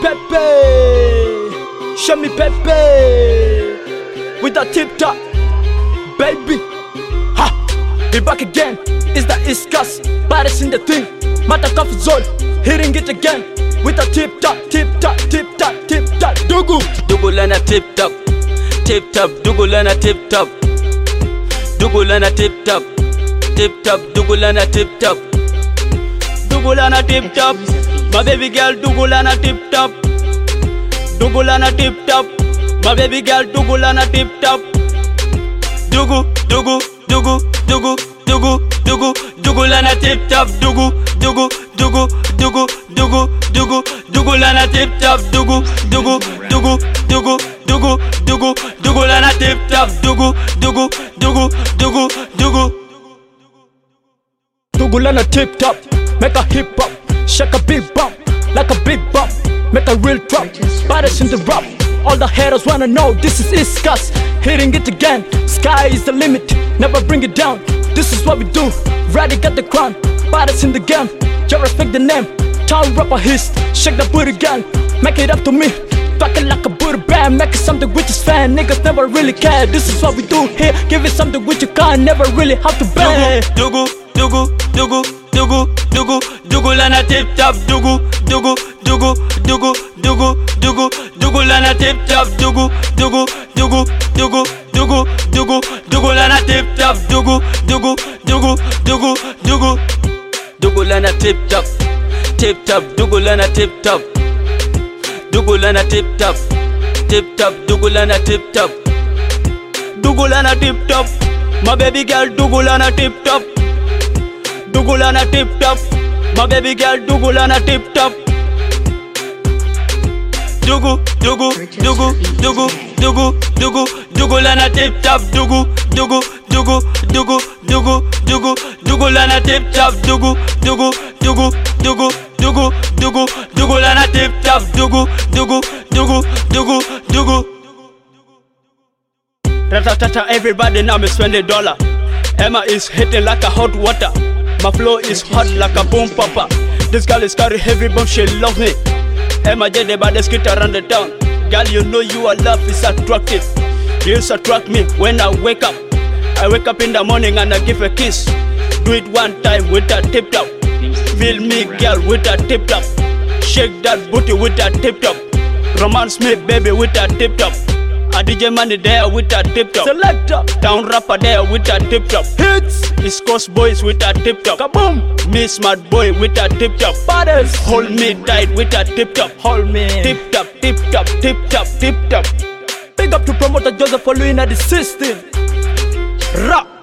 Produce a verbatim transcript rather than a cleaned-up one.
Pepe, show me Pepe, with the tip top, baby. Ha, we back again. It's the East Coast, baddest in the thing. Mata comfort zone, hitting it again. With the tip top, tip top, tip top, tip top. Dugu, Dugu lana tip top, tip top. Dugu lana tip top, Dugu lana tip top, tip top. Dugu lana tip top, Dugu lana tip top. My baby girl, Dugu lana tip top, Dugu lana tip top. My baby girl, Dugu lana tip top. Dugu, Dugu, Dugu, Dugu, Dugu, Dugu, Dugu lana tip top. Dugu, Dugu, Dugu, Dugu, Dugu, Dugu, Dugu lana tip top. Dugu, Dugu, Dugu, Dugu, Dugu, Dugu, Dugu lana tip top. Dugu, Dugu, Dugu, Dugu, Dugu. Dugu lana tip top. Make a hip hop, shake a big bump, like a big bump. Make a real drop, baddest in the rap. All the haters wanna know this is East Coast, hitting it again. Sky is the limit, never bring it down. This is what we do, ready got the crown. Baddest in the game, you respect the name. Town rapper hits, shake the booty again. Make it up to me, back it like a booty band. Make it something with his fan, niggas never really care. This is what we do here, give it something which you can't never really have to bear. Dugu, Dugu, Dugu, Dugu, Dugu, Dugu lana tip top. Dugu, Dugu, Dugu, Dugu, Dugu, Dugu, Dugu lana tip top. Dugu, Dugu, Dugu, Dugu, Dugu, Dugu, Dugu lana tip top. Dugu, Dugu, Dugu, Dugu, Dugu, Dugu lana tip top, tip top. Dugu lana tip top, Dugu lana tip top, tip top. Dugu lana tip top, Dugu lana tip top. My baby girl, Dugu lana tip top, Dugu lana tip top. My baby girl, Dugu lana tip top. Dugu, Dugu, Dugu, Dugu, Dugu, Dugu, Dugu lana tip top. Dugu, Dugu, Dugu, Dugu, Dugu, Dugu, Dugu lana tip top. Dugu, Dugu, Dugu, Dugu, Dugu, Dugu, Dugu lana tip top. Dugu, Dugu, Dugu, Dugu, Dugu. Ratatata, everybody now me spend a dollar. Emma is hitting like a hot water. My flow is hot like a boom popper. This girl is carry heavy bomb, she love me. Emma J the baddest kid around the town. Girl, you know your love is attractive. You used to attract me when I wake up. I wake up in the morning and I give a kiss. Do it one time with a tip top. Feel me, girl, with a tip top. Shake that booty with a tip top. Romance me, baby, with a tip top. A D J money there with a tip top. Selector, Down rapper there with a tip top. hits, East Coast boys with a tip top. kaboom, Me smart boy with a tip top. baddest. Hold me tight with a tip top. Hold me. Tip top, tip top, tip top, tip top. Big up to promoter Joseph for Louis at the system. Rap.